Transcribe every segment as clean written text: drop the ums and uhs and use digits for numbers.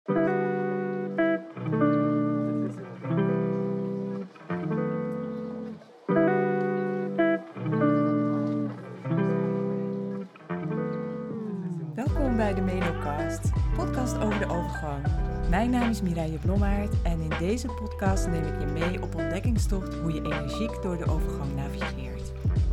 Welkom bij de Menocast, podcast over de overgang. Mijn naam is Mireille Blommaert en in deze podcast neem ik je mee op ontdekkingstocht hoe je energiek door de overgang navigeert.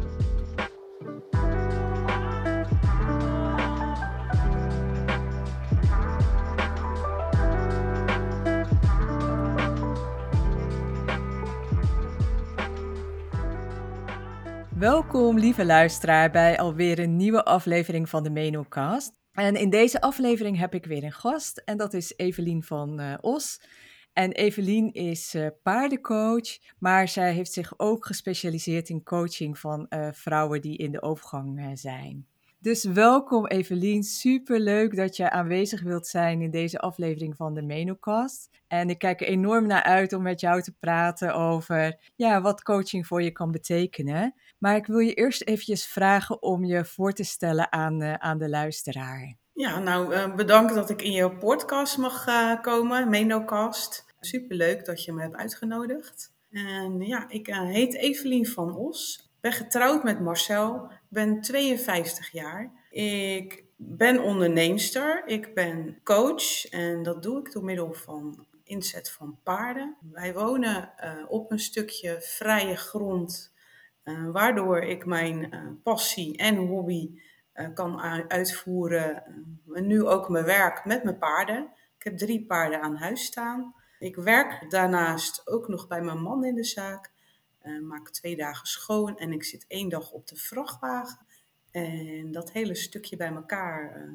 Welkom lieve luisteraar bij alweer een nieuwe aflevering van de Menocast. En in deze aflevering heb ik weer een gast en dat is Evelien van Os. En Evelien is paardencoach, maar zij heeft zich ook gespecialiseerd in coaching van vrouwen die in de overgang zijn. Dus welkom Evelien, superleuk dat je aanwezig wilt zijn in deze aflevering van de Menocast. En ik kijk er enorm naar uit om met jou te praten over wat coaching voor je kan betekenen. Maar ik wil je eerst eventjes vragen om je voor te stellen aan de luisteraar. Ja, bedankt dat ik in jouw podcast mag komen, Menocast. Superleuk dat je me hebt uitgenodigd. En ik heet Evelien van Os. Ik ben getrouwd met Marcel. Ik ben 52 jaar. Ik ben onderneemster. Ik ben coach en dat doe ik door middel van inzet van paarden. Wij wonen op een stukje vrije grond, waardoor ik mijn passie en hobby kan uitvoeren. Nu ook mijn werk met mijn paarden. Ik heb 3 paarden aan huis staan. Ik werk daarnaast ook nog bij mijn man in de zaak. Maak 2 dagen schoon en ik zit 1 dag op de vrachtwagen. En dat hele stukje bij elkaar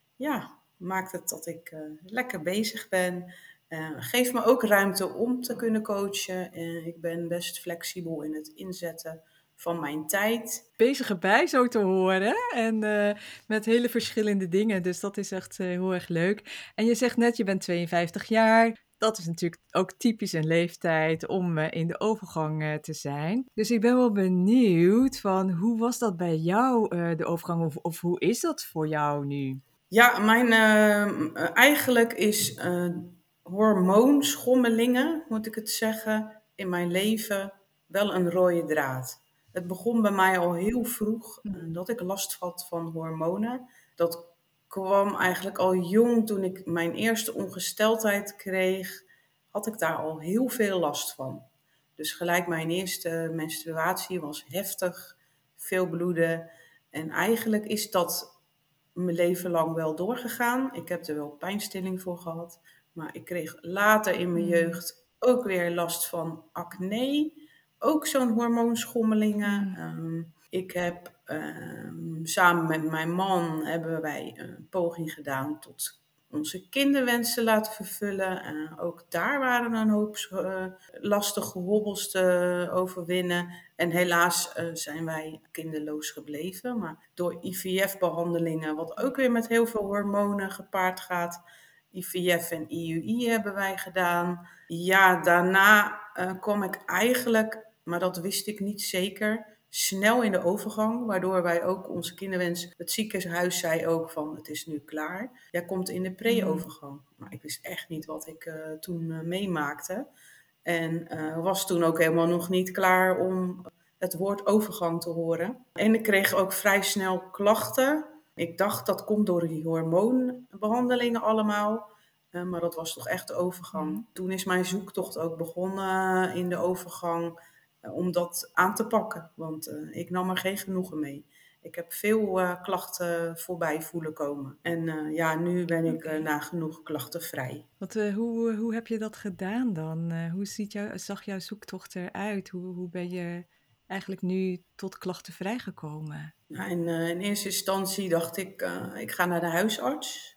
maakt het dat ik lekker bezig ben. Geeft me ook ruimte om te kunnen coachen. Ik ben best flexibel in het inzetten van mijn tijd. Bezig erbij zo te horen en met hele verschillende dingen. Dus dat is echt heel erg leuk. En je zegt net, je bent 52 jaar. Dat is natuurlijk ook typisch een leeftijd om in de overgang te zijn. Dus ik ben wel benieuwd van hoe was dat bij jou, de overgang? Of hoe is dat voor jou nu? Ja, mijn eigenlijk is hormoonschommelingen, moet ik het zeggen, in mijn leven wel een rode draad. Het begon bij mij al heel vroeg dat ik last had van hormonen. Dat kwam eigenlijk al jong toen ik mijn eerste ongesteldheid kreeg, had ik daar al heel veel last van. Dus gelijk mijn eerste menstruatie was heftig, veel bloeden. En eigenlijk is dat mijn leven lang wel doorgegaan. Ik heb er wel pijnstilling voor gehad. Maar ik kreeg later in mijn jeugd ook weer last van acne. Ook zo'n hormoonschommelingen. Ik heb samen met mijn man hebben wij een poging gedaan tot onze kinderwensen laten vervullen. Ook daar waren een hoop lastige hobbels te overwinnen. En helaas zijn wij kinderloos gebleven. Maar door IVF-behandelingen, wat ook weer met heel veel hormonen gepaard gaat. IVF en IUI hebben wij gedaan. Ja, daarna kwam ik eigenlijk, maar dat wist ik niet zeker, snel in de overgang. Waardoor wij ook onze kinderwens, het ziekenhuis zei ook van het is nu klaar. Jij komt in de pre-overgang. Maar ik wist echt niet wat ik toen meemaakte. En was toen ook helemaal nog niet klaar om het woord overgang te horen. En ik kreeg ook vrij snel klachten. Ik dacht dat komt door die hormoonbehandelingen allemaal. Maar dat was toch echt de overgang. Toen is mijn zoektocht ook begonnen in de overgang om dat aan te pakken. Want ik nam er geen genoegen mee. Ik heb veel klachten voorbij voelen komen. En nu ben ik nagenoeg klachtenvrij. Hoe heb je dat gedaan dan? Hoe zag jouw zoektocht eruit? Hoe ben je eigenlijk nu tot klachten vrijgekomen? Nou, in eerste instantie dacht ik, ik ga naar de huisarts.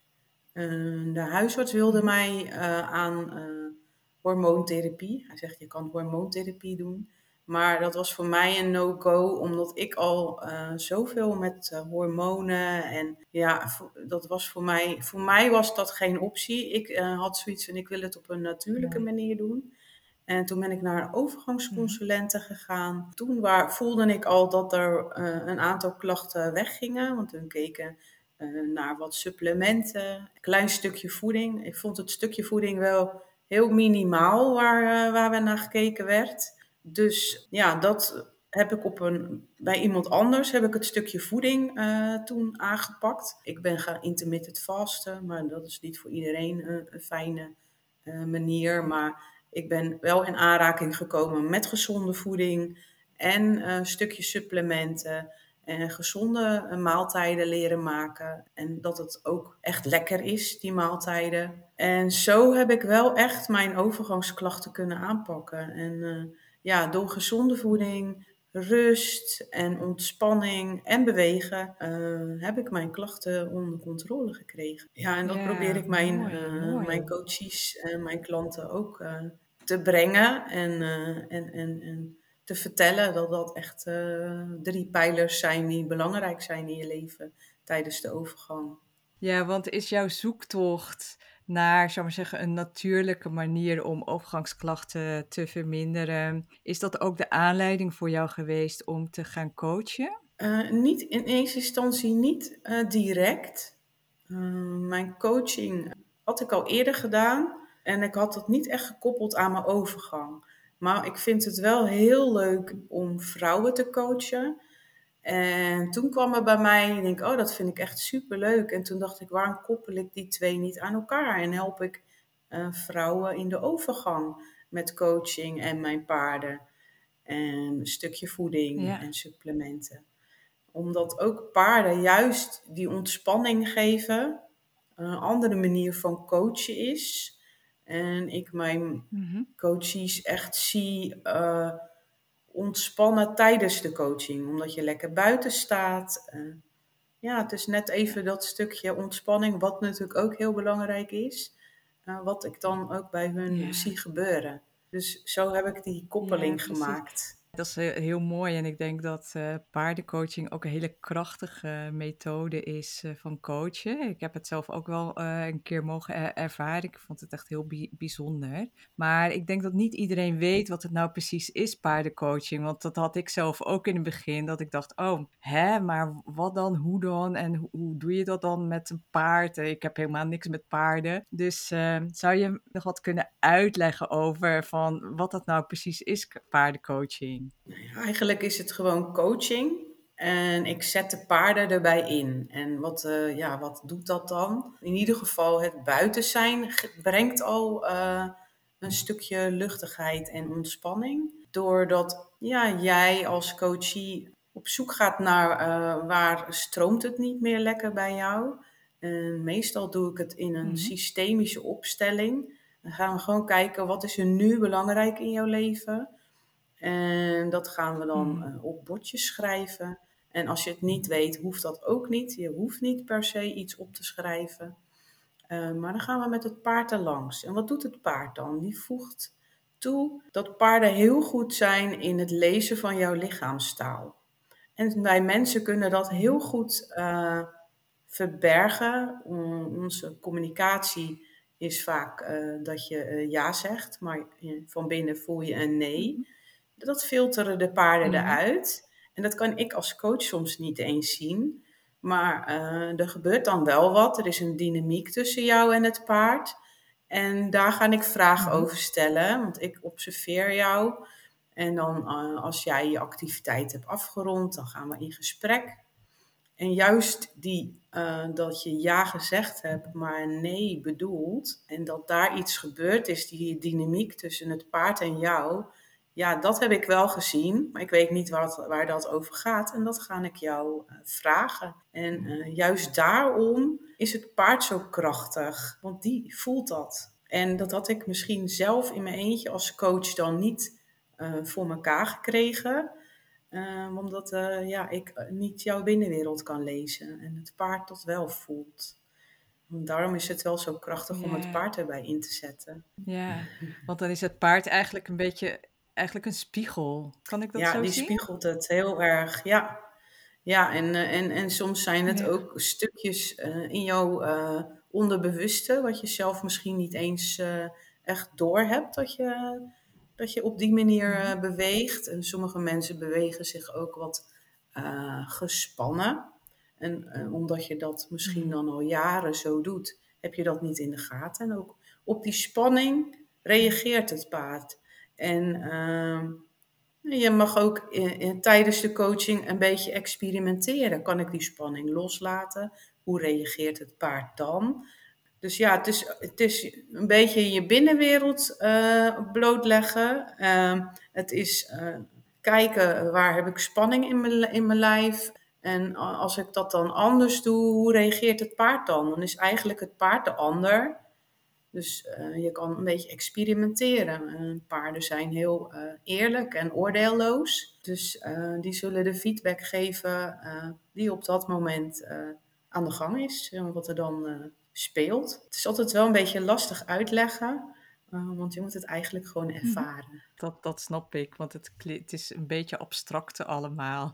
De huisarts wilde mij aan hormoontherapie. Hij zegt, je kan hormoontherapie doen. Maar dat was voor mij een no-go, omdat ik al zoveel met hormonen en dat was voor mij was dat geen optie. Ik had zoiets van, ik wil het op een natuurlijke manier doen. En toen ben ik naar een overgangsconsulente gegaan. Toen voelde ik al dat er een aantal klachten weggingen. Want hun keken naar wat supplementen, een klein stukje voeding. Ik vond het stukje voeding wel heel minimaal waar we naar gekeken werd. Dus ja, dat heb ik bij iemand anders heb ik het stukje voeding toen aangepakt. Ik ben gaan intermittent fasten, maar dat is niet voor iedereen een fijne manier. Maar ik ben wel in aanraking gekomen met gezonde voeding en een stukje supplementen. En gezonde maaltijden leren maken. En dat het ook echt lekker is, die maaltijden. En zo heb ik wel echt mijn overgangsklachten kunnen aanpakken. En ja, door gezonde voeding, rust en ontspanning en bewegen heb ik mijn klachten onder controle gekregen. Ja, en dat probeer Ja, ik mooi, mijn mooi. coaches en mijn klanten ook te brengen. En te vertellen dat dat echt 3 pijlers zijn die belangrijk zijn in je leven tijdens de overgang. Ja, want is jouw zoektocht naar, zou maar zeggen, een natuurlijke manier om overgangsklachten te verminderen, is dat ook de aanleiding voor jou geweest om te gaan coachen? Niet in eerste instantie niet direct. Mijn coaching had ik al eerder gedaan en ik had dat niet echt gekoppeld aan mijn overgang. Maar ik vind het wel heel leuk om vrouwen te coachen. En toen kwam er bij mij, ik denk, oh, dat vind ik echt superleuk. En toen dacht ik, waarom koppel ik die twee niet aan elkaar? En help ik vrouwen in de overgang met coaching en mijn paarden. En een stukje voeding Ja. en supplementen. Omdat ook paarden juist die ontspanning geven. Een andere manier van coachen is. En ik mijn Mhm. coaches echt zie ontspannen tijdens de coaching. Omdat je lekker buiten staat. Ja, het is net even dat stukje ontspanning, wat natuurlijk ook heel belangrijk is. Wat ik dan ook bij hun Ja. zie gebeuren. Dus zo heb ik die Ja, koppeling precies. gemaakt. Dat is heel mooi en ik denk dat paardencoaching ook een hele krachtige methode is van coachen. Ik heb het zelf ook wel een keer mogen ervaren. Ik vond het echt heel bijzonder. Maar ik denk dat niet iedereen weet wat het nou precies is, paardencoaching. Want dat had ik zelf ook in het begin, dat ik dacht, oh, hè, maar wat dan, hoe dan? En hoe doe je dat dan met een paard? Ik heb helemaal niks met paarden. Dus zou je nog wat kunnen uitleggen over van wat dat nou precies is, paardencoaching? Eigenlijk is het gewoon coaching. En ik zet de paarden erbij in. En wat doet dat dan? In ieder geval het buiten zijn brengt al een stukje luchtigheid en ontspanning. Doordat jij als coachie op zoek gaat naar waar stroomt het niet meer lekker bij jou. En meestal doe ik het in een Mhm. systemische opstelling. Dan gaan we gewoon kijken wat is er nu belangrijk in jouw leven. En dat gaan we dan Mhm. op bordjes schrijven. En als je het niet weet, hoeft dat ook niet. Je hoeft niet per se iets op te schrijven. Maar dan gaan we met het paard er langs. En wat doet het paard dan? Die voegt toe dat paarden heel goed zijn in het lezen van jouw lichaamstaal. En wij mensen kunnen dat Mhm. heel goed verbergen. Onze communicatie is vaak dat je ja zegt, maar van binnen voel je een Mhm. nee. Dat filteren de paarden Mhm. eruit. En dat kan ik als coach soms niet eens zien. Maar er gebeurt dan wel wat. Er is een dynamiek tussen jou en het paard. En daar ga ik vragen Mhm. over stellen, want ik observeer jou. En dan als jij je activiteit hebt afgerond, dan gaan we in gesprek. En juist dat je ja gezegd hebt, maar nee bedoelt. En dat daar iets gebeurd is, die dynamiek tussen het paard en jou. Ja, dat heb ik wel gezien, maar ik weet niet waar dat over gaat. En dat ga ik jou vragen. En juist daarom is het paard zo krachtig, want die voelt dat. En dat had ik misschien zelf in mijn eentje als coach dan niet voor mekaar gekregen. Omdat ik niet jouw binnenwereld kan lezen en het paard dat wel voelt. En daarom is het wel zo krachtig om het Ja, paard erbij in te zetten. ja. Want dan is het paard eigenlijk een beetje, eigenlijk een spiegel. Kan ik dat Ja, zo die zien? spiegelt het heel erg. Ja, ja en soms zijn het Ja. ook stukjes in jouw onderbewuste, wat je zelf misschien niet eens echt doorhebt dat je op die manier Mhm. beweegt. En sommige mensen bewegen zich ook wat gespannen. En omdat je dat misschien Mhm. dan al jaren zo doet, heb je dat niet in de gaten. En ook op die spanning reageert het paard. En je mag ook tijdens de coaching een beetje experimenteren. Kan ik die spanning loslaten? Hoe reageert het paard dan? Dus ja, het is een beetje je binnenwereld blootleggen. Het is kijken waar heb ik spanning in mijn lijf. En als ik dat dan anders doe, hoe reageert het paard dan? Dan is eigenlijk het paard de ander. Dus je kan een beetje experimenteren. Paarden zijn heel eerlijk en oordeelloos. Dus die zullen de feedback geven die op dat moment aan de gang is. Wat er dan speelt. Het is altijd wel een beetje lastig uitleggen. Want je moet het eigenlijk gewoon Mhm. ervaren. Dat snap ik, want het is een beetje abstracte allemaal.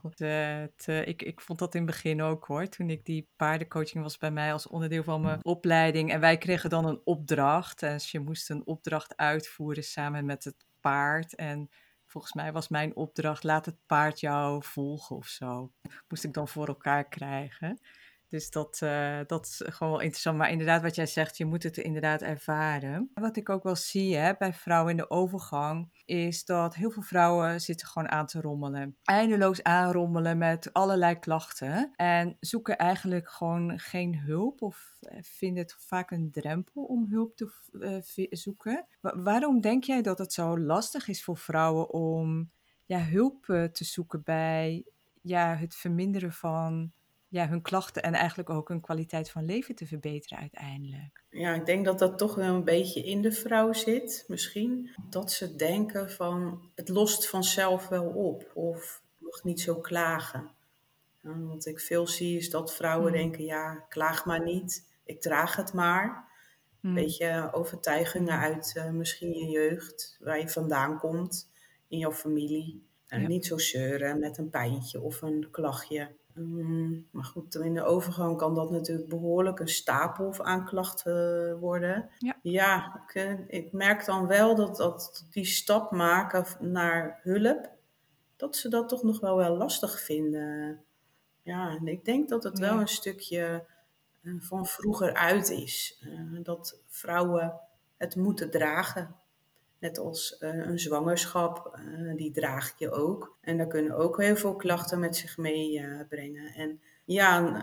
Ik vond dat in het begin ook hoor, toen ik die paardencoaching was bij mij als onderdeel van mijn opleiding. En wij kregen dan een opdracht. En dus je moest een opdracht uitvoeren samen met het paard. En volgens mij was mijn opdracht, laat het paard jou volgen of zo. Moest ik dan voor elkaar krijgen. Dus dat is gewoon wel interessant. Maar inderdaad, wat jij zegt, je moet het inderdaad ervaren. Wat ik ook wel zie hè, bij vrouwen in de overgang, is dat heel veel vrouwen zitten gewoon aan te rommelen. Eindeloos aanrommelen met allerlei klachten. En zoeken eigenlijk gewoon geen hulp of vinden het vaak een drempel om hulp te zoeken. Waarom denk jij dat het zo lastig is voor vrouwen om hulp te zoeken bij het verminderen van hun klachten en eigenlijk ook hun kwaliteit van leven te verbeteren uiteindelijk? Ja, ik denk dat dat toch wel een beetje in de vrouw zit, misschien. Dat ze denken van, het lost vanzelf wel op. Of ik mag niet zo klagen. Wat ik veel zie is dat vrouwen Mm, denken, ja, klaag maar niet. Ik draag het maar. mm, Beetje overtuigingen mm. uit misschien je jeugd, waar je vandaan komt, in jouw familie. Ja, Niet zo zeuren met een pijntje of een klachtje. Maar goed, in de overgang kan dat natuurlijk behoorlijk een stapel aan klachten worden. ja, Ja, ik merk dan wel dat die stap maken naar hulp, dat ze dat toch nog wel lastig vinden. Ja, en ik denk dat het wel ja, een stukje van vroeger uit is. Dat vrouwen het moeten dragen. Net als een zwangerschap, die draag je ook. En daar kunnen ook heel veel klachten met zich meebrengen. En ja,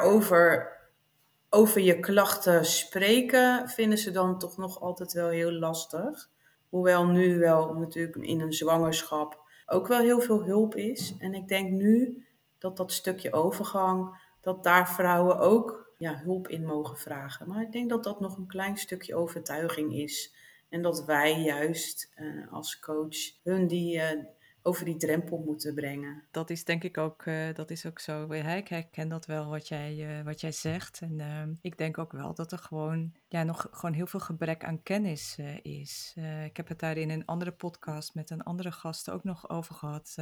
over je klachten spreken vinden ze dan toch nog altijd wel heel lastig. Hoewel nu wel natuurlijk in een zwangerschap ook wel heel veel hulp is. En ik denk nu dat dat stukje overgang, dat daar vrouwen ook hulp in mogen vragen. Maar ik denk dat dat nog een klein stukje overtuiging is. En dat wij juist als coach hun over die drempel moeten brengen. dat is denk ik ook, dat is ook zo. Hè? Ik herken dat wel wat jij zegt. En ik denk ook wel dat er gewoon, nog gewoon heel veel gebrek aan kennis is. Ik heb het daar in een andere podcast met een andere gast ook nog over gehad.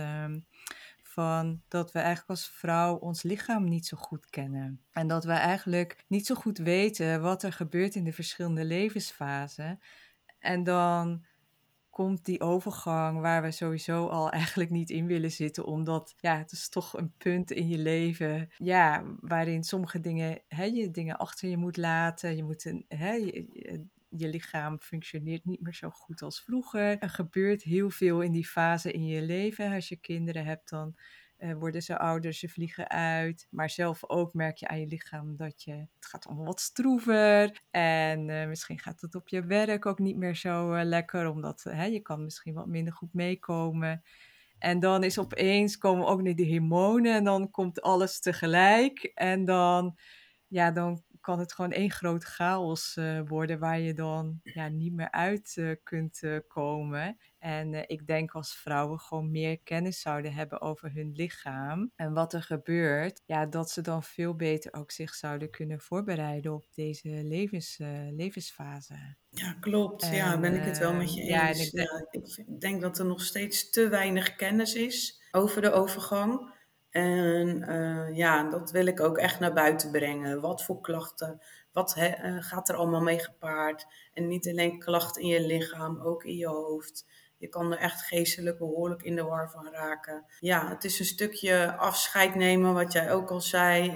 Van dat we eigenlijk als vrouw ons lichaam niet zo goed kennen. En dat we eigenlijk niet zo goed weten wat er gebeurt in de verschillende levensfasen. En dan komt die overgang waar we sowieso al eigenlijk niet in willen zitten, omdat het is toch een punt in je leven, waarin sommige dingen, je dingen achter je moet laten, je moet je lichaam functioneert niet meer zo goed als vroeger. Er gebeurt heel veel in die fase in je leven. Als je kinderen hebt, dan worden ze ouder, ze vliegen uit. Maar zelf ook merk je aan je lichaam dat het gaat allemaal wat stroever. En misschien gaat het op je werk ook niet meer zo lekker, omdat je kan misschien wat minder goed meekomen. En dan is opeens komen ook niet de hormonen en dan komt alles tegelijk. En dan kan het gewoon één groot chaos worden waar je dan niet meer uit kunt komen. En ik denk als vrouwen gewoon meer kennis zouden hebben over hun lichaam en wat er gebeurt, dat ze dan veel beter ook zich zouden kunnen voorbereiden op deze levensfase. Ja, klopt. Ja, En ben ik het wel met je en eens. ik denk, Ja, ik denk dat er nog steeds te weinig kennis is over de overgang. En ja, dat wil ik ook echt naar buiten brengen. Wat voor klachten, wat gaat er allemaal mee gepaard? En niet alleen klachten in je lichaam, ook in je hoofd. Je kan er echt geestelijk behoorlijk in de war van raken. Ja, het is een stukje afscheid nemen, wat jij ook al zei,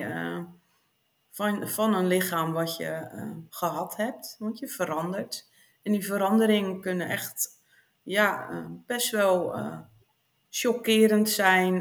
van een lichaam wat je gehad hebt. Want je verandert. En die veranderingen kunnen echt best wel chockerend zijn.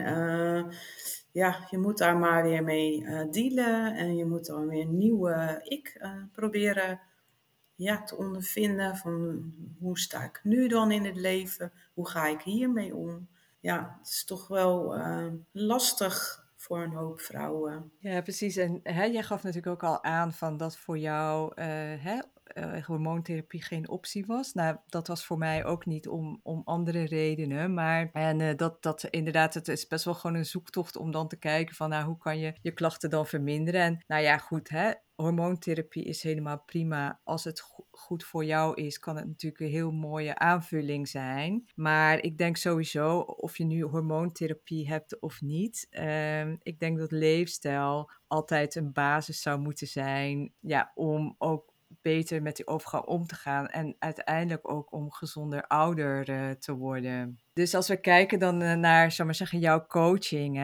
Ja, je moet daar maar weer mee dealen. En je moet dan weer een nieuwe ik proberen te ondervinden. Van hoe sta ik nu dan in het leven? Hoe ga ik hiermee om? Ja, het is toch wel lastig voor een hoop vrouwen. Ja, precies. En jij gaf natuurlijk ook al aan van dat voor jou hormoontherapie geen optie was. Nou, dat was voor mij ook niet om andere redenen. Maar dat inderdaad, het is best wel gewoon een zoektocht om dan te kijken van nou, hoe kan je je klachten dan verminderen? En nou ja, goed, hormoontherapie is helemaal prima. Als het goed voor jou is, kan het natuurlijk een heel mooie aanvulling zijn. Maar ik denk sowieso, of je nu hormoontherapie hebt of niet, ik denk dat leefstijl altijd een basis zou moeten zijn, ja, om ook beter met die overgang om te gaan en uiteindelijk ook om gezonder ouder te worden. Dus als we kijken dan naar, zal maar zeggen, jouw coaching,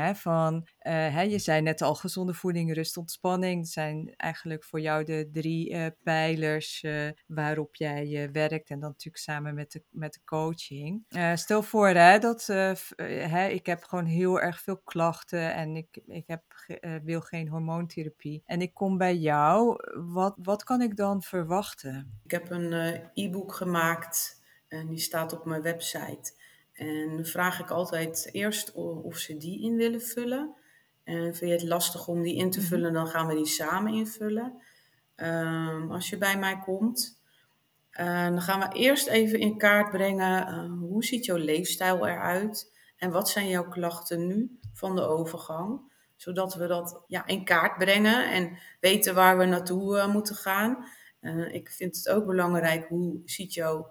je zei net al, gezonde voeding, rust, ontspanning, dat zijn eigenlijk voor jou de 3 pijlers waarop jij werkt en dan natuurlijk samen met de coaching. Stel voor dat ik heb gewoon heel erg veel klachten en wil geen hormoontherapie en ik kom bij jou. Wat kan ik dan verwachten? Ik heb een e-book gemaakt en die staat op mijn website. En dan vraag ik altijd eerst of ze die in willen vullen. En vind je het lastig om die in te vullen, dan gaan we die samen invullen. Als je bij mij komt, dan gaan we eerst even in kaart brengen hoe ziet jouw leefstijl eruit en wat zijn jouw klachten nu van de overgang. Zodat we dat in kaart brengen en weten waar we naartoe moeten gaan. Ik vind het ook belangrijk, hoe ziet jouw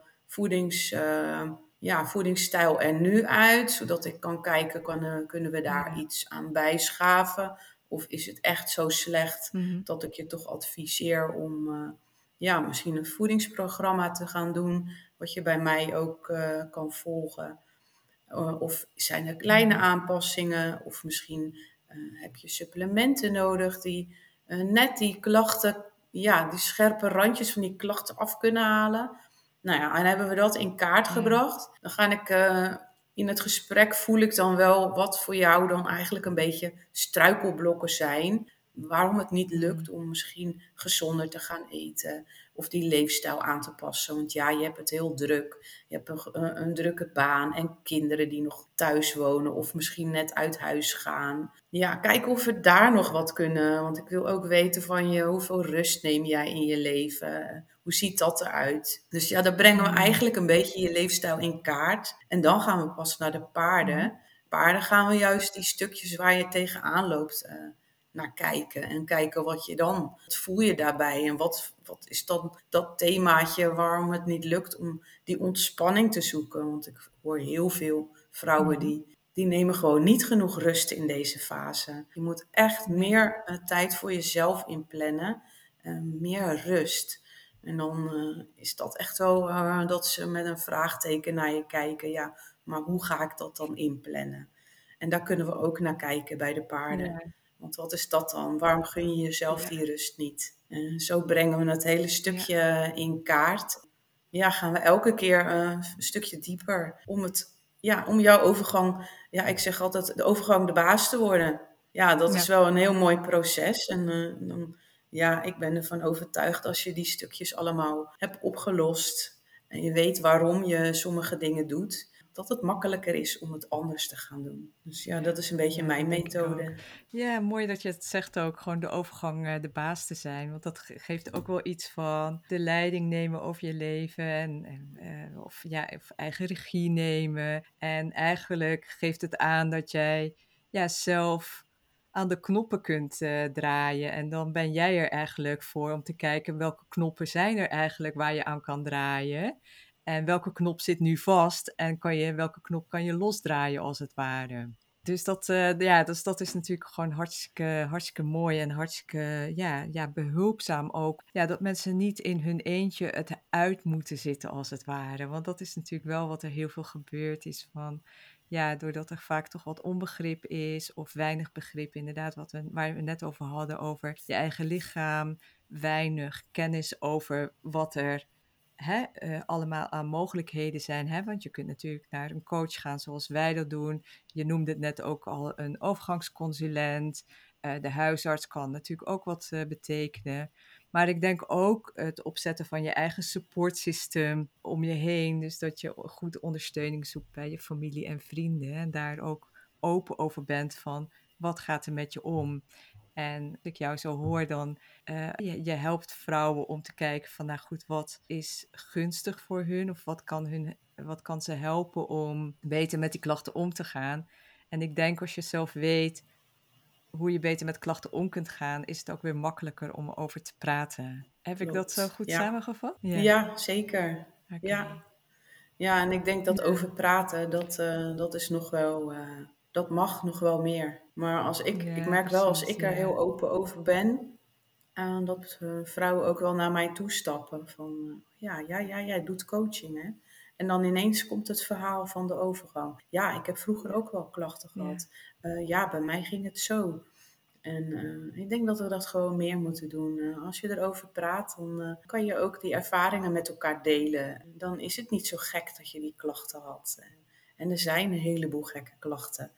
voedingsstijl er nu uit? Zodat ik kan kijken, kunnen we daar Ja. iets aan bijschaven? Of is het echt zo slecht Mhm. dat ik je toch adviseer om misschien een voedingsprogramma te gaan doen, wat je bij mij ook kan volgen. Of zijn er kleine Ja. aanpassingen, of misschien heb je supplementen nodig die net die klachten, die scherpe randjes van die klachten af kunnen halen. Nou ja, en hebben we dat in kaart Ja. gebracht, dan ga ik in het gesprek voel ik dan wel wat voor jou dan eigenlijk een beetje struikelblokken zijn. Waarom het niet lukt Mhm. om misschien gezonder te gaan eten of die leefstijl aan te passen. Want ja, je hebt het heel druk. Je hebt een drukke baan en kinderen die nog thuis wonen of misschien net uit huis gaan. Ja, kijken of we daar nog wat kunnen. Want ik wil ook weten van je, hoeveel rust neem jij in je leven? Hoe ziet dat eruit? Dus ja, dan brengen we Mhm. eigenlijk een beetje je leefstijl in kaart. En dan gaan we pas naar de Mhm. paarden. Paarden gaan we juist die stukjes waar je tegenaan loopt naar kijken. En kijken wat voel je daarbij? En wat is dan dat themaatje waarom het niet lukt om die ontspanning te zoeken? Want ik hoor heel veel vrouwen Mhm. die nemen gewoon niet genoeg rust in deze fase. Je moet echt Nee. meer tijd voor jezelf inplannen. Meer rust. En dan is dat echt wel dat ze met een vraagteken naar je kijken. Ja, maar hoe ga ik dat dan inplannen? En daar kunnen we ook naar kijken bij de paarden. Ja. Want wat is dat dan? Waarom gun je jezelf Ja. die rust niet? Zo brengen we het hele Ja. stukje in kaart. Ja, gaan we elke keer een stukje dieper om jouw overgang, ik zeg altijd, de overgang de baas te worden. Ja, dat is Ja. wel een heel mooi proces. En ik ben ervan overtuigd als je die stukjes allemaal hebt opgelost en je weet waarom je sommige dingen doet, dat het makkelijker is om het anders te gaan doen. Dus ja, dat is een beetje Ja, mijn dat denk ik ook. methode. Ja, mooi dat je het zegt ook, gewoon de overgang de baas te zijn. Want dat geeft ook wel iets van de leiding nemen over je leven of eigen regie nemen. En eigenlijk geeft het aan dat jij zelf aan de knoppen kunt draaien. En dan ben jij er eigenlijk voor om te kijken welke knoppen zijn er eigenlijk waar je aan kan draaien. En welke knop zit nu vast en welke knop kan je losdraaien als het ware. Dus dat is natuurlijk gewoon hartstikke mooi en hartstikke behulpzaam ook. Ja, dat mensen niet in hun eentje het uit moeten zitten als het ware. Want dat is natuurlijk wel wat er heel veel gebeurd is van, ja, doordat er vaak toch wat onbegrip is of weinig begrip, inderdaad, waar we net over hadden, over je eigen lichaam, weinig kennis over wat er allemaal aan mogelijkheden zijn. Want je kunt natuurlijk naar een coach gaan zoals wij dat doen. Je noemde het net ook al een overgangsconsulent. De huisarts kan natuurlijk ook wat betekenen. Maar ik denk ook het opzetten van je eigen supportsysteem om je heen. Dus dat je goed ondersteuning zoekt bij je familie en vrienden. En daar ook open over bent van wat gaat er met je om. En als ik jou zo hoor, dan je helpt vrouwen om te kijken van, nou goed, wat is gunstig voor hun? Of wat kan ze helpen om beter met die klachten om te gaan? En ik denk als je zelf weet hoe je beter met klachten om kunt gaan, is het ook weer makkelijker om erover te praten. Heb ik dat zo Klopt. goed Ja, samengevat? Ja, ja, zeker. oké. Ja. Ja, en ik denk dat Ja, over praten, dat is nog wel, dat mag nog wel meer. Maar ik ja, merk wel als precies. ik er Ja, heel open over ben, dat vrouwen ook wel naar mij toestappen. Van, ja, jij doet coaching, hè? En dan ineens komt het verhaal van de overgang. Ja, ik heb vroeger ja, ook wel klachten ja, gehad. Ja, bij mij ging het zo. En ik denk dat we dat gewoon meer moeten doen. Als je erover praat, dan kan je ook die ervaringen met elkaar delen. Dan is het niet zo gek dat je die klachten had. En er zijn een heleboel gekke klachten.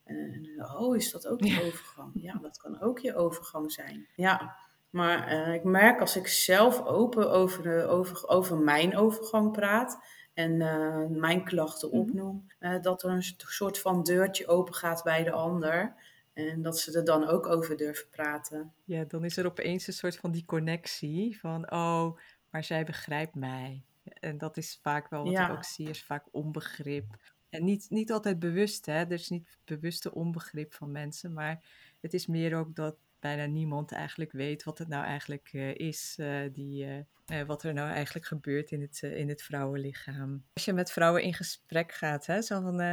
Oh, is dat ook de ja, overgang? Ja, dat kan ook je overgang zijn. Ja, maar ik merk als ik zelf open over mijn overgang praat en mijn klachten mhm. opnoem, dat er een soort van deurtje open gaat bij de ander. En dat ze er dan ook over durven praten. Ja, dan is er opeens een soort van die connectie van, oh, maar zij begrijpt mij. En dat is vaak wel wat ik ook Ja, zie, is vaak onbegrip. En niet altijd bewust, hè. Er is niet bewuste onbegrip van mensen, maar het is meer ook dat bijna niemand eigenlijk weet wat het nou eigenlijk is, wat er nou eigenlijk gebeurt in het vrouwenlichaam. Als je met vrouwen in gesprek gaat, hè, zo van,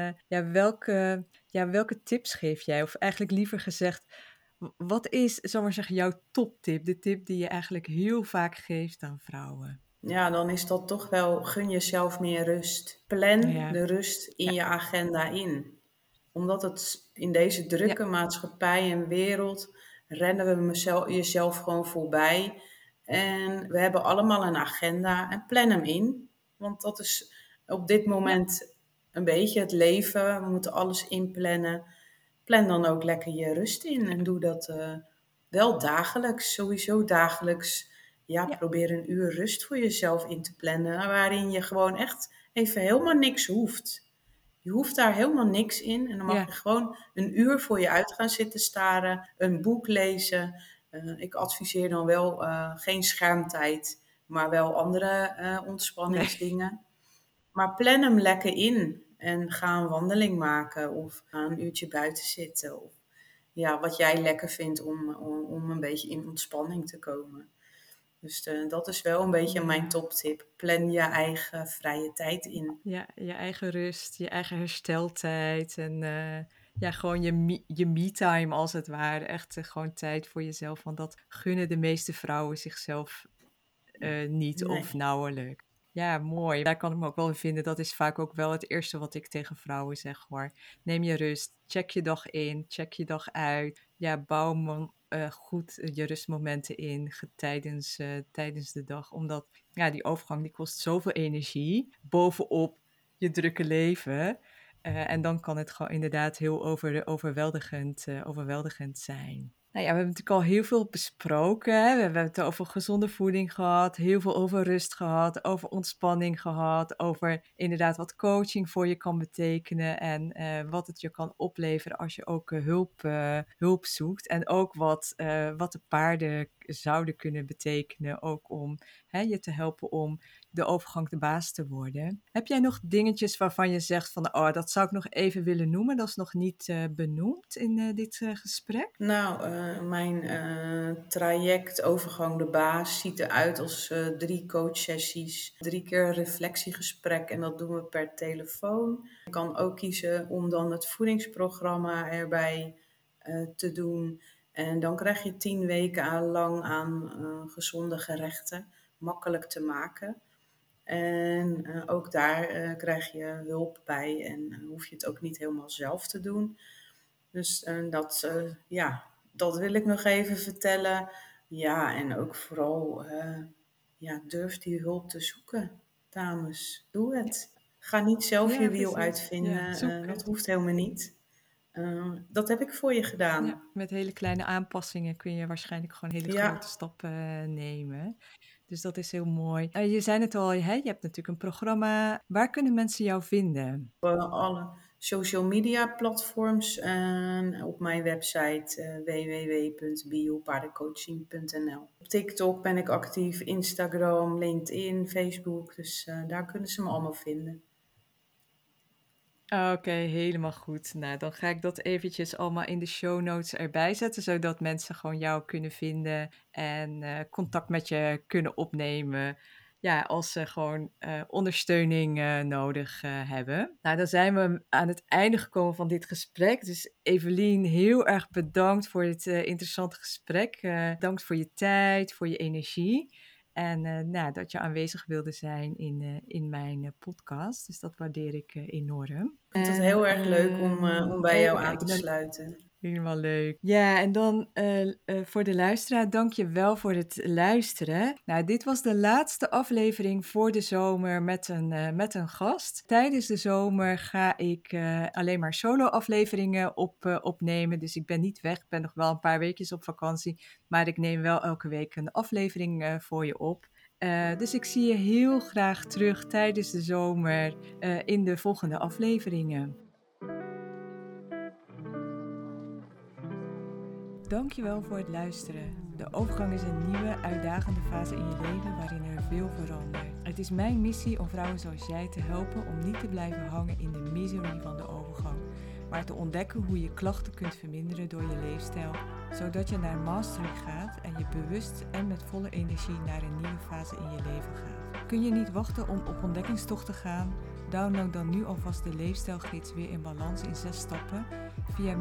welke tips geef jij? Of eigenlijk liever gezegd, wat is, zal ik maar zeggen, jouw toptip? De tip die je eigenlijk heel vaak geeft aan vrouwen? ja, dan is dat toch wel gun jezelf meer rust. Plan Ja, de rust in ja, je agenda in. Omdat het in deze ja, drukke maatschappij en wereld rennen we jezelf gewoon voorbij. En we hebben allemaal een agenda en plan hem in. Want dat is op dit ja, moment een beetje het leven. We moeten alles inplannen. Plan dan ook lekker je rust in en ja, doe dat wel dagelijks, sowieso dagelijks. Ja, ja, probeer een uur rust voor jezelf in te plannen, waarin je gewoon echt even helemaal niks hoeft. Je hoeft daar helemaal niks in en dan mag ja, je gewoon een uur voor je uit gaan zitten staren, een boek lezen. Ik adviseer dan wel geen schermtijd, maar wel andere nee, ontspanningsdingen. Maar plan hem lekker in en ga een wandeling maken of ga een uurtje buiten zitten. Of ja, wat jij lekker vindt om een beetje in ontspanning te komen. Dus dat is wel een beetje mijn ja, toptip. Plan je eigen vrije tijd in. ja, je eigen rust, je eigen hersteltijd en ja, gewoon je me-time als het ware. Echt gewoon tijd voor jezelf, want dat gunnen de meeste vrouwen zichzelf niet of Nee, nauwelijks. Ja, mooi. Daar kan ik me ook wel in vinden. Dat is vaak ook wel het eerste wat ik tegen vrouwen zeg hoor. Neem je rust, check je dag in, check je dag uit. Ja, bouw goed je rustmomenten in tijdens de dag. Omdat ja, die overgang die kost zoveel energie bovenop je drukke leven. En dan kan het gewoon inderdaad heel overweldigend zijn. Nou ja, we hebben natuurlijk al heel veel besproken. Hè. We hebben het over gezonde voeding gehad, heel veel over rust gehad, over ontspanning gehad, over inderdaad wat coaching voor je kan betekenen en wat het je kan opleveren als je ook hulp zoekt. En ook wat de zouden kunnen betekenen. Ook om je te helpen om de overgang de baas te worden. Heb jij nog dingetjes waarvan je zegt van, dat zou ik nog even willen noemen? Dat is nog niet benoemd in dit gesprek. Nou, mijn traject overgang de baas ziet eruit als 3 coachsessies, 3 keer een reflectiegesprek en dat doen we per telefoon. Je kan ook kiezen om dan het voedingsprogramma erbij te doen. En dan krijg je 10 weken lang aan gezonde gerechten, makkelijk te maken. En ook daar krijg je hulp bij en hoef je het ook niet helemaal zelf te doen. Dus dat wil ik nog even vertellen. Ja, en ook vooral, durf die hulp te zoeken, dames. Doe het. Ga niet zelf je wiel Precies. uitvinden. Zoek Dat het. hoeft helemaal niet. Dat heb ik voor je gedaan. Ja, met hele kleine aanpassingen kun je waarschijnlijk gewoon hele Ja. grote stappen nemen. Dus dat is heel mooi. Je zei het al, je hebt natuurlijk een programma. Waar kunnen mensen jou vinden? Alle social media platforms en op mijn website www.biopaardencoaching.nl. Op TikTok ben ik actief, Instagram, LinkedIn, Facebook. Dus daar kunnen ze me allemaal vinden. Oké, helemaal goed. Nou, dan ga ik dat eventjes allemaal in de show notes erbij zetten, zodat mensen gewoon jou kunnen vinden en contact met je kunnen opnemen. Ja, als ze gewoon ondersteuning nodig hebben. Nou, dan zijn we aan het einde gekomen van dit gesprek. Dus Evelien, heel erg bedankt voor dit interessante gesprek. Bedankt voor je tijd, voor je energie. En dat je aanwezig wilde zijn in mijn podcast. Dus dat waardeer ik enorm. Ik vind het heel erg leuk om bij jou aan te sluiten. Helemaal leuk. Ja, en dan voor de luisteraar, dank je wel voor het luisteren. Nou, dit was de laatste aflevering voor de zomer met een gast. Tijdens de zomer ga ik alleen maar solo-afleveringen opnemen. Dus ik ben niet weg, ik ben nog wel een paar weekjes op vakantie. Maar ik neem wel elke week een aflevering voor je op. Dus ik zie je heel graag terug tijdens de zomer in de volgende afleveringen. Dankjewel voor het luisteren. De overgang is een nieuwe, uitdagende fase in je leven waarin er veel verandert. Het is mijn missie om vrouwen zoals jij te helpen om niet te blijven hangen in de misery van de overgang, maar te ontdekken hoe je klachten kunt verminderen door je leefstijl, zodat je naar mastery gaat en je bewust en met volle energie naar een nieuwe fase in je leven gaat. Kun je niet wachten om op ontdekkingstocht te gaan? Download dan nu alvast de leefstijlgids Weer in Balans in 6 stappen via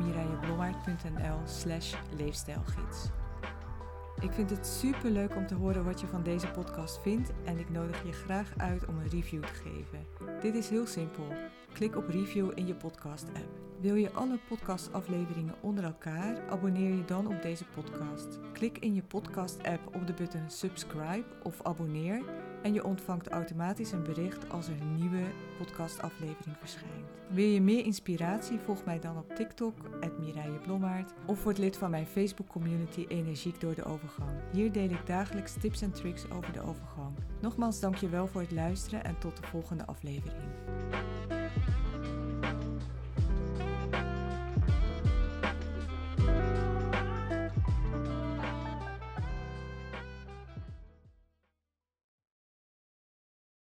mireilleblommaert.nl/leefstijlgids. Ik vind het super leuk om te horen wat je van deze podcast vindt en ik nodig je graag uit om een review te geven. Dit is heel simpel. Klik op review in je podcast-app. Wil je alle podcastafleveringen onder elkaar? Abonneer je dan op deze podcast. Klik in je podcast-app op de button subscribe of abonneer en je ontvangt automatisch een bericht als er een nieuwe podcastaflevering verschijnt. Wil je meer inspiratie? Volg mij dan op TikTok @mireilleblommaert of word lid van mijn Facebook community Energiek door de overgang. Hier deel ik dagelijks tips en tricks over de overgang. Nogmaals dankjewel voor het luisteren en tot de volgende aflevering.